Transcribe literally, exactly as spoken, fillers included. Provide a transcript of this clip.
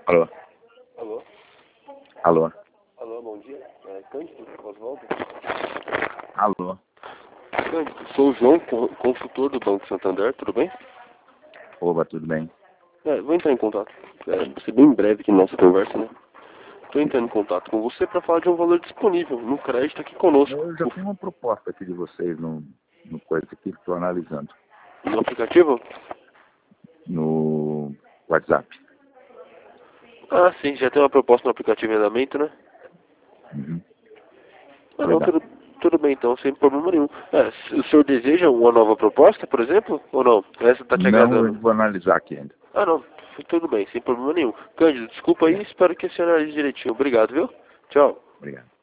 Alô? Alô? Alô? Alô, bom dia. É Cândido Oswaldo? Alô? Cândido, sou o João, con- consultor do Banco Santander, tudo bem? Oba, tudo bem? É, vou entrar em contato. É, vai ser bem breve aqui na nossa conversa, né? Estou entrando em contato com você para falar de um valor disponível no crédito aqui conosco. Eu já tenho uma proposta aqui de vocês no, no coisa que estou analisando. No aplicativo? No WhatsApp. Ah, sim, já tem uma proposta no aplicativo em andamento, né? Uhum. Ah, não, Legal. tudo, tudo bem então, sem problema nenhum. É, se o senhor deseja uma nova proposta, por exemplo, ou não? Essa está te Não, agradando? eu vou analisar aqui ainda. Ah, não, tudo bem, sem problema nenhum. Cândido, desculpa aí, Obrigado. espero que a senhora analise direitinho. Obrigado, viu? Tchau. Obrigado.